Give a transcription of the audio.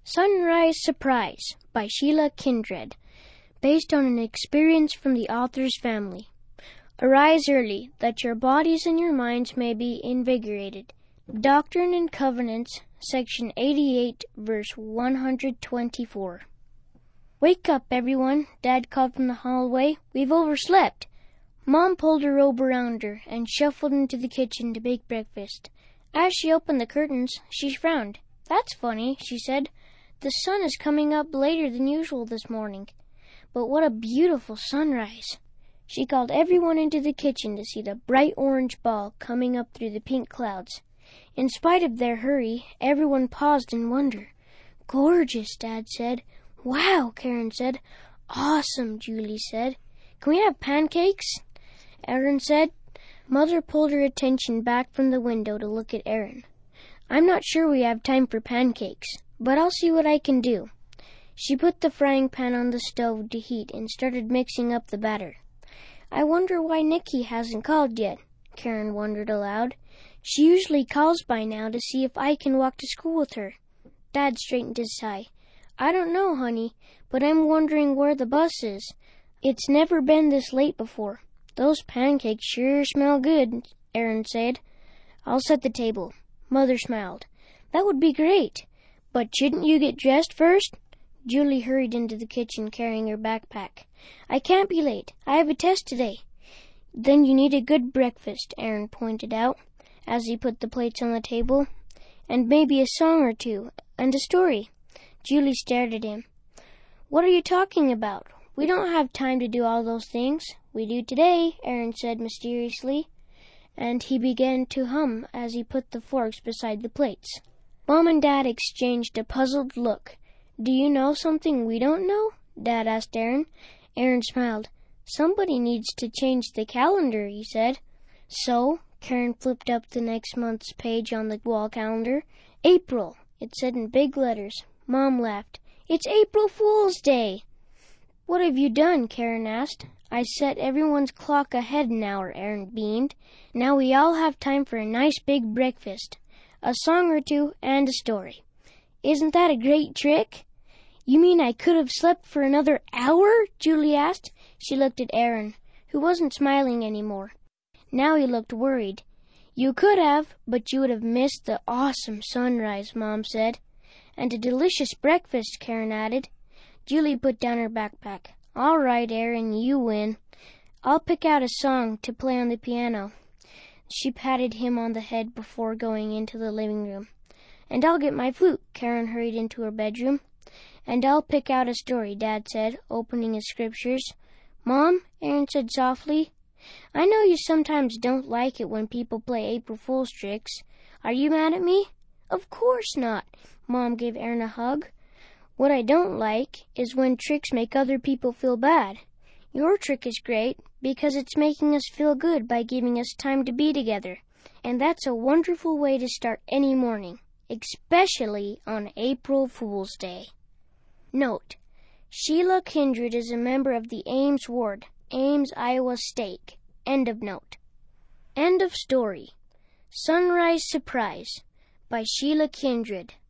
Sunrise Surprise by Sheila Kindred, based on an experience from the author's family. Arise early, that your bodies and your minds may be invigorated. Doctrine and Covenants, section 88, verse 124. Wake up, everyone, Dad called from the hallway. We've overslept. Mom pulled her robe around her and shuffled into the kitchen to bake breakfast. As she opened the curtains, she frowned. That's funny, she said. The sun is coming up later than usual this morning. But what a beautiful sunrise. She called everyone into the kitchen to see the bright orange ball coming up through the pink clouds. In spite of their hurry, everyone paused in wonder. Gorgeous, Dad said. Wow, Karen said. Awesome, Julie said. Can we have pancakes? Aaron said. Mother pulled her attention back from the window to look at Aaron. I'm not sure we have time for pancakes, but I'll see what I can do. She put the frying pan on the stove to heat and started mixing up the batter. I wonder why Nikki hasn't called yet, Karen wondered aloud. She usually calls by now to see if I can walk to school with her. Dad straightened his tie. I don't know, honey, but I'm wondering where the bus is. It's never been this late before. Those pancakes sure smell good, Aaron said. I'll set the table. Mother smiled. That would be great. But shouldn't you get dressed first? Julie hurried into the kitchen carrying her backpack. I can't be late. I have a test today. Then you need a good breakfast, Aaron pointed out, as he put the plates on the table. And maybe a song or two, and a story. Julie stared at him. What are you talking about? We don't have time to do all those things. We do today, Aaron said mysteriously, and he began to hum as he put the forks beside the plates. Mom and Dad exchanged a puzzled look. Do you know something we don't know? Dad asked Aaron. Aaron smiled. Somebody needs to change the calendar, he said. So, Karen flipped up the next month's page on the wall calendar. April, it said in big letters. Mom laughed. It's April Fool's Day. What have you done? Karen asked. I set everyone's clock ahead an hour, Aaron beamed. Now we all have time for a nice big breakfast, a song or two, and a story. Isn't that a great trick? You mean I could have slept for another hour? Julie asked. She looked at Aaron, who wasn't smiling anymore. Now he looked worried. You could have, but you would have missed the awesome sunrise, Mom said. And a delicious breakfast, Karen added. Julie put down her backpack. All right, Aaron, you win. I'll pick out a song to play on the piano. She patted him on the head before going into the living room. And I'll get my flute. Karen hurried into her bedroom. And I'll pick out a story, Dad said, opening his scriptures. Mom, Aaron said softly, I know you sometimes don't like it when people play April Fool's tricks. Are you mad at me? Of course not. Mom gave Aaron a hug. What I don't like is when tricks make other people feel bad. Your trick is great because it's making us feel good by giving us time to be together. And that's a wonderful way to start any morning, especially on April Fool's Day. Note: Sheila Kindred is a member of the Ames Ward, Ames, Iowa State. End of note. End of story. Sunrise Surprise by Sheila Kindred.